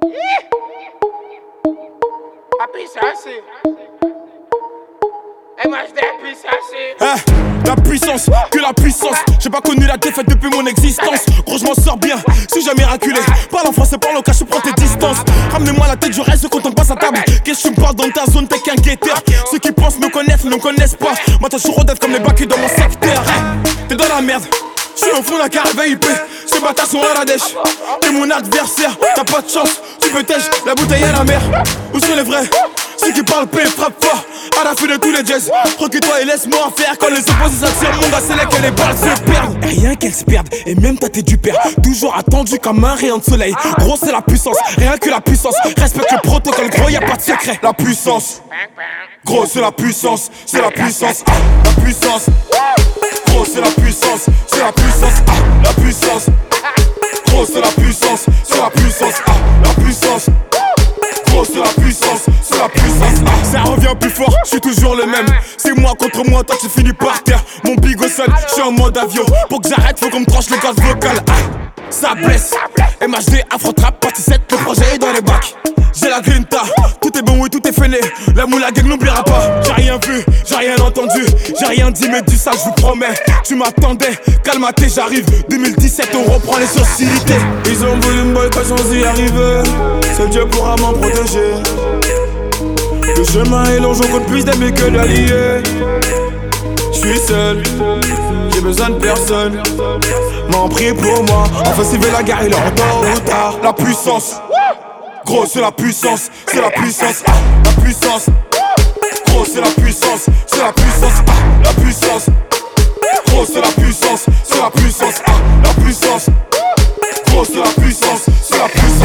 La puissance, que la puissance. J'ai pas connu la défaite depuis mon existence. Gros, je m'en sors bien, si j'ai miraculé. Parle en français, parle au cas, je prends tes distances. Ramenez-moi la tête, je reste quand on passe à table. Qu'est-ce que tu me parles dans ta zone, t'es qu'un guetteur. Ceux qui pensent me connaissent, ne me connaissent pas. Moi, t'as toujours d'être comme les bacs dans mon secteur. T'es dans la merde. J'suis au fond d'un carré VIP, ces bâtards sont à la dèche. T'es mon adversaire, t'as pas de chance. Tu peux tèche, la bouteille à la mer. Où sont les vrais? Ceux qui parlent paix, frappe fort. À la fin de tous les jazz, recule-toi et laisse-moi faire. Quand les opposés s'attirent, mon gars, c'est là que les balles se perdent. Et rien qu'elles se perdent, et même tâter du père. Toujours attendu comme un rayon de soleil. Gros, c'est la puissance, rien que la puissance. Respecte le protocole, gros, y'a pas de secret. La puissance, gros, c'est la puissance, c'est la puissance. La puissance, gros, c'est la puissance, c'est la puissance. La puissance, gros, c'est la puissance, c'est la puissance. La puissance. C'est la puissance, c'est la puissance. Ça revient plus fort, je suis toujours le même. C'est moi contre moi, toi tu finis par terre. Mon big au sol, je suis en mode avion. Pour que j'arrête, faut qu'on me tranche le gaz vocal. Ça blesse, MHD, Afro-Trap, partie 7, le projet est dans les bacs. J'ai la grinta, tout est bon, oui, tout est fainé. La moula gang n'oubliera pas. J'ai rien vu, j'ai rien entendu, j'ai rien dit, mais du ça, je vous promets. Tu m'attendais, calme-toi, j'arrive. 2017, on reprend les sociétés. Ils ont voulu me boycotter sans y arriver. Seul Dieu pourra m'en protéger. Le chemin est long, j'en compte plus d'amis que d'alliés. J'suis seul, j'ai besoin de personne. M'en prie pour moi, enfin s'il veut la guerre, il est en tôt ou tard. La puissance, gros c'est la puissance, c'est la puissance. La puissance, gros c'est la puissance, c'est la puissance. La puissance, gros c'est la puissance, c'est la puissance. La puissance, gros c'est la puissance, c'est la puissance.